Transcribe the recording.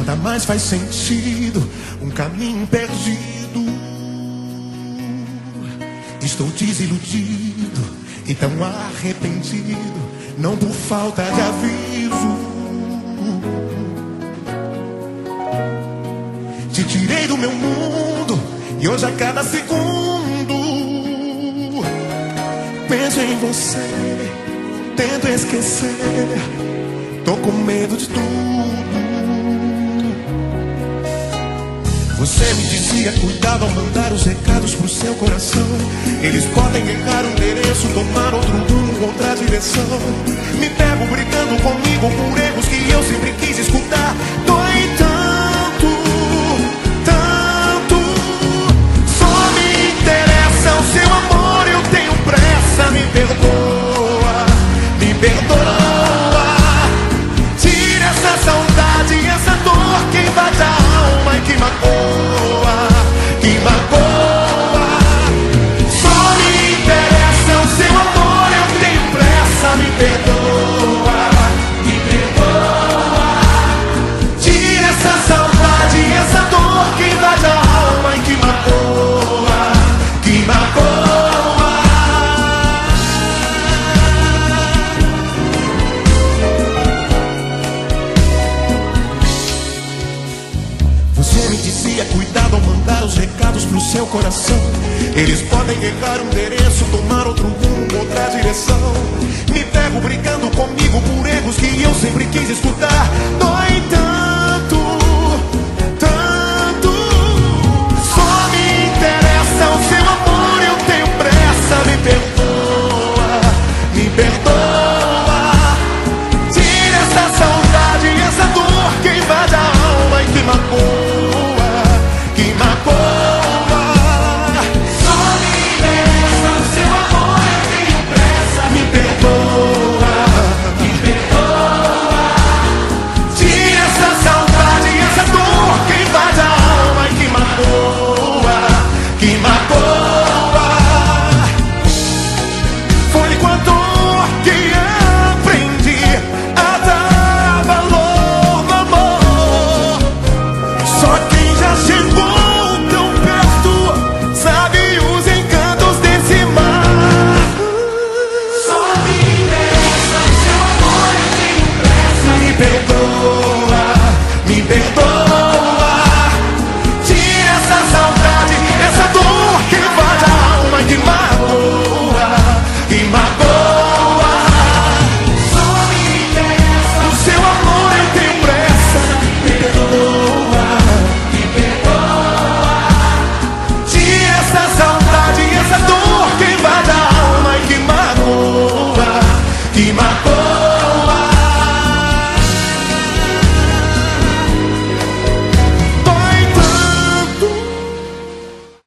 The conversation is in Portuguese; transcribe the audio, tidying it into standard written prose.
nada mais faz sentido, um caminho perdido. Estou desiludido e tão arrependido, não por falta de aviso. Te tirei do meu mundo e hoje a cada segundo penso em você, tento esquecer, tô com medo de tudo. Você me dizia cuidado ao mandar os recados pro seu coração. Eles podem errar o endereço, tomar outro rumo, outra direção. Me pego brigando comigo por erros que eu sempre quis escutar. Dói tanto, tanto. Só me interessa o seu amor, eu tenho pressa. Me perdoa, me perdoa. Tira essa saudade, essa dor que invade a alma e que magoa, que magoa. Só me interessa o seu amor, eu tenho pressa. Me perdoa, me perdoa. Tira essa saudade, essa dor que invade a alma e que magoa, que magoa. Você me dizia cuidado ao mandar os recados pro seu coração. Eles podem errar o endereço, tomar outro rumo, outra direção. Me pego brigando comigo por erros que eu sempre quis escutar. Dói tanto.